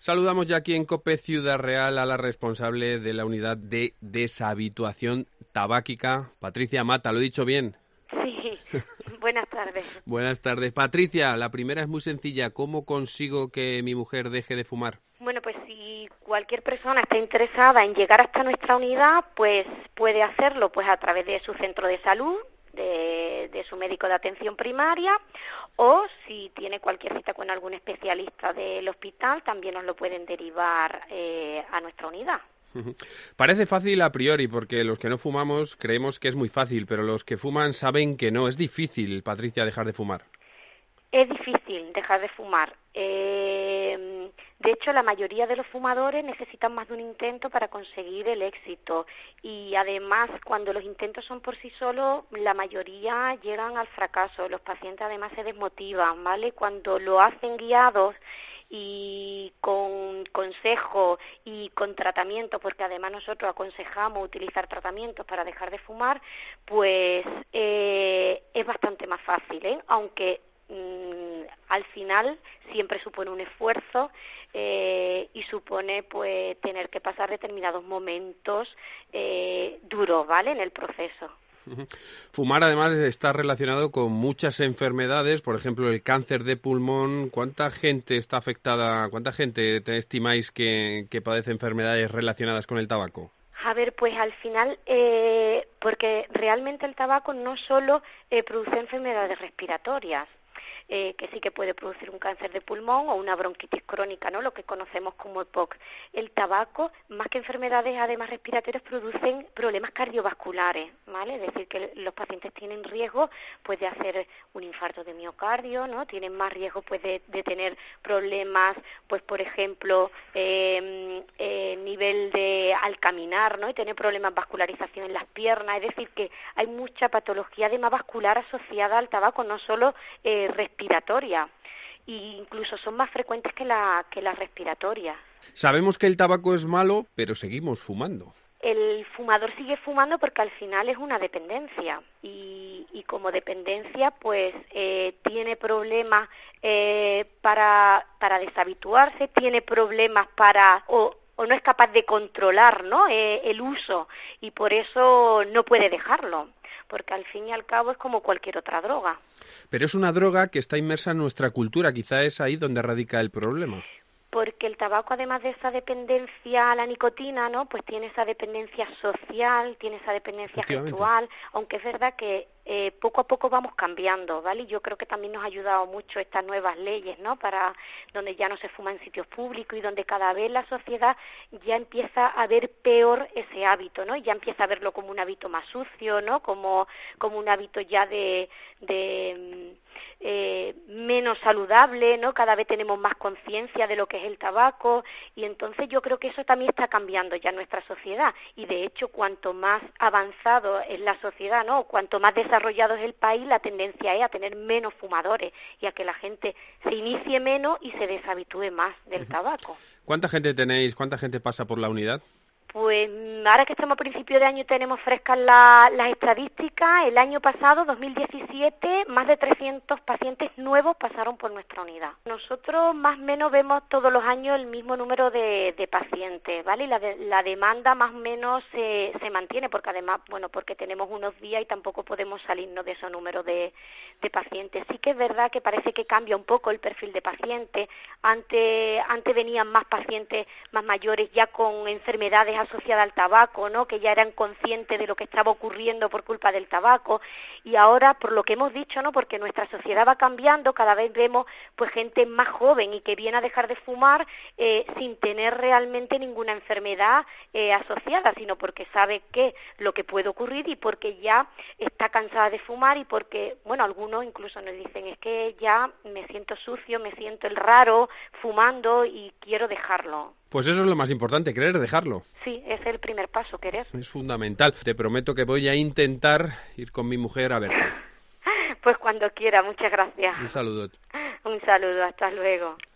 Saludamos ya aquí en COPE Ciudad Real a la responsable de la unidad de deshabituación tabáquica, Patricia Mata. ¿Lo he dicho bien? Sí, buenas tardes. Buenas tardes. Patricia, la primera es muy sencilla. ¿Cómo consigo que mi mujer deje de fumar? Bueno, pues si cualquier persona está interesada en llegar hasta nuestra unidad, pues puede hacerlo pues a través de su centro de salud, de su médico de atención primaria, o si tiene cualquier cita con algún especialista del hospital, también nos lo pueden derivar a nuestra unidad. Parece fácil a priori, porque los que no fumamos creemos que es muy fácil, pero los que fuman saben que no. Es difícil, Patricia, dejar de fumar. Es difícil dejar de fumar. De hecho, la mayoría de los fumadores necesitan más de un intento para conseguir el éxito. Y además, cuando los intentos son por sí solos, la mayoría llegan al fracaso. Los pacientes además se desmotivan, ¿vale? Cuando lo hacen guiados y con consejo y con tratamiento, porque además nosotros aconsejamos utilizar tratamientos para dejar de fumar, pues es bastante más fácil, ¿eh? Aunque al final siempre supone un esfuerzo y supone pues tener que pasar determinados momentos duros, ¿vale?, en el proceso. Fumar además está relacionado con muchas enfermedades, por ejemplo el cáncer de pulmón. ¿Cuánta gente está afectada? ¿Cuánta gente estimáis que padece enfermedades relacionadas con el tabaco? A ver, pues al final, porque realmente el tabaco no solo produce enfermedades respiratorias, que sí que puede producir un cáncer de pulmón o una bronquitis crónica, ¿no?, lo que conocemos como EPOC. El tabaco, más que enfermedades además respiratorias, producen problemas cardiovasculares, ¿vale? Es decir, que los pacientes tienen riesgo pues de hacer un infarto de miocardio, ¿no? Tienen más riesgo pues de tener problemas, pues por ejemplo, nivel de al caminar, ¿no?, y tener problemas de vascularización en las piernas. Es decir, que hay mucha patología además vascular asociada al tabaco, no solo respiratoria, e incluso son más frecuentes que las respiratorias. Sabemos que el tabaco es malo, pero seguimos fumando. El fumador sigue fumando porque al final es una dependencia y como dependencia pues tiene problemas para deshabituarse, tiene problemas o no es capaz de controlar, ¿no?, el uso, y por eso no puede dejarlo, porque al fin y al cabo es como cualquier otra droga. Pero es una droga que está inmersa en nuestra cultura, quizá es ahí donde radica el problema. Porque el tabaco, además de esa dependencia a la nicotina, ¿no?, pues tiene esa dependencia social, tiene esa dependencia gestual, aunque es verdad que poco a poco vamos cambiando, ¿vale? Y yo creo que también nos ha ayudado mucho estas nuevas leyes, ¿no?, para donde ya no se fuma en sitios públicos y donde cada vez la sociedad ya empieza a ver peor ese hábito, ¿no? Ya empieza a verlo como un hábito más sucio, ¿no?, como un hábito ya de menos saludable, ¿no? Cada vez tenemos más conciencia de lo que es el tabaco, y entonces yo creo que eso también está cambiando ya nuestra sociedad, y de hecho cuanto más avanzado es la sociedad, ¿no?, cuanto más desarrollado es el país, la tendencia es a tener menos fumadores y a que la gente se inicie menos y se deshabitúe más del tabaco. ¿Cuánta gente tenéis? ¿Cuánta gente pasa por la unidad? Pues ahora que estamos a principio de año tenemos frescas las estadísticas. El año pasado, 2017, más de 300 pacientes nuevos pasaron por nuestra unidad. Nosotros más o menos vemos todos los años el mismo número de pacientes, ¿vale? Y la demanda más o menos se mantiene, porque además, bueno, porque tenemos unos días y tampoco podemos salirnos de esos números de pacientes. Sí que es verdad que parece que cambia un poco el perfil de paciente. Antes venían más pacientes más mayores ya con enfermedades asociada al tabaco, ¿no?, que ya eran conscientes de lo que estaba ocurriendo por culpa del tabaco, y ahora, por lo que hemos dicho, ¿no?, porque nuestra sociedad va cambiando, cada vez vemos pues gente más joven y que viene a dejar de fumar sin tener realmente ninguna enfermedad asociada, sino porque sabe lo que puede ocurrir y porque ya está cansada de fumar, y porque, bueno, algunos incluso nos dicen, es que ya me siento sucio, me siento el raro fumando y quiero dejarlo. Pues eso es lo más importante, querer dejarlo. Sí, es el primer paso, querer. Es fundamental. Te prometo que voy a intentar ir con mi mujer a verte. Pues cuando quiera, muchas gracias. Un saludo. Un saludo, hasta luego.